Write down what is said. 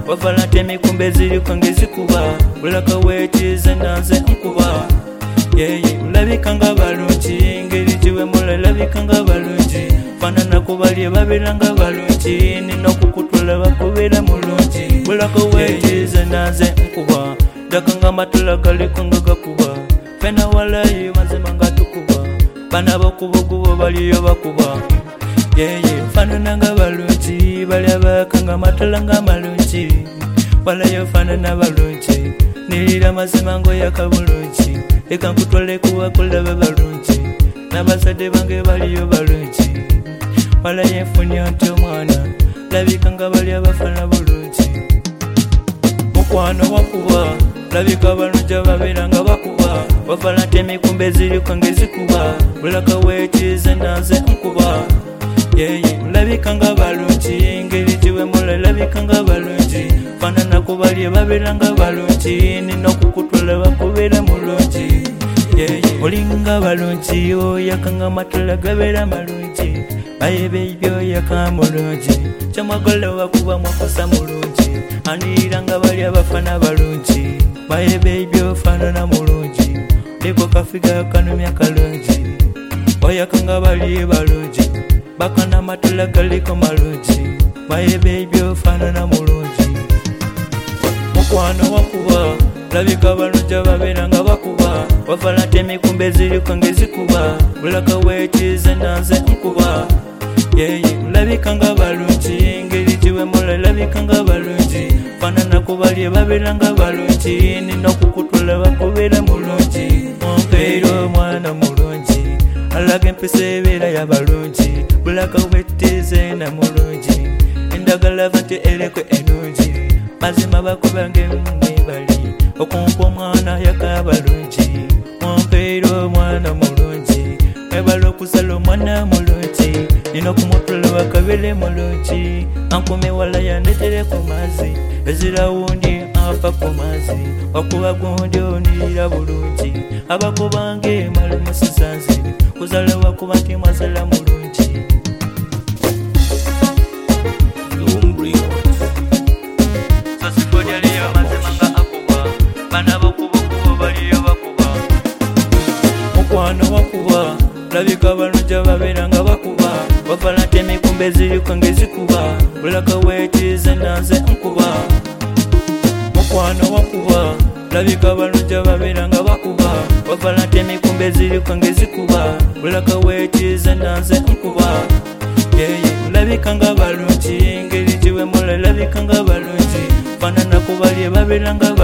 wavala temikumbe ziriko ngezikuba bulaka wekize nanze nkuba yeye ulabika nga balungi ngeri giwe mulabika nga balungi fanana kubalye babira nga balungi nina okukutula bakubira mulungi bulaka wekize nanze nkuba dakanga matula galiko nga gakuba fena walayi mazima nga tukuba bana bakubugubo baliyo bakuba yeye fanana nga balungi balya bakanga matula nga malungi walayo fanana balungi nilira mazima ngo yakabulungi leka nkutwale kuwakulaba balungi n'abazadde bange baliyo balungi walayo nfunye nti omwana labika nga balya bafana bulungi mukwano wakuba labika balungi ababeera nga bakuba wavala nti emikumbe ziriko ngezikuba bulaka wekize nanze nkuba yeye labika nga balungi ngeri giwe mulabika nga balungi fanana kubalye babeera nga balungi nina okukutula bakubira mulungi yeye olinga balungi oyakanga matula gabeera malungi bayebe ebyoyaka mulungi kyamwagala wakuba mwakosa mulungi anirira nga balya bafana balungi bayebe ebyofanana mulungi liko kafiga kanumya kalungi oyakanga balye balungi bakana matula galiko malungi bayebe ebyofanana mulungi mukwano wakuba labika balungi ababeera nga bakuba wavala nti emikumbe ziriko ngezikuba bulaka wekize nanze nkuba yeye ulabika nga balungi ngeri giwe mulabika nga balungi fanana kubalye babeera nga balungi nina okukutula bakubira mulungi ompeera omwana mulungi alaga empisa ebeera ya balungi bulaka wetize na mulungi endagala va nti ereko enungi mazima bakubange mwebali okumpa omwana yaka balungi ompeera omwana mulungi mwebala okusala omwana mulungi nina okumutula bakabire mulungi ankume wala yandetere ku maazi ezira wundi afa ku maazi wakuba gundi onirira bulungi abakubange mali musisanzi kuzala wakuba nti mwazala mulungi mukwano wakuba labika balungi ababeera nga bakuba wavala nti emikumbe ziriko ngezikuba bulaka wekize nanze nkuba mukwano wakuba labika balungi ababeera nga bakuba wavala nti emikumbe ziriko ngezikuba bulaka wekize nanze nkuba yeye ulabika nga balungi ngeri giwe mulabika nga balungi fanana kubalye babeera nga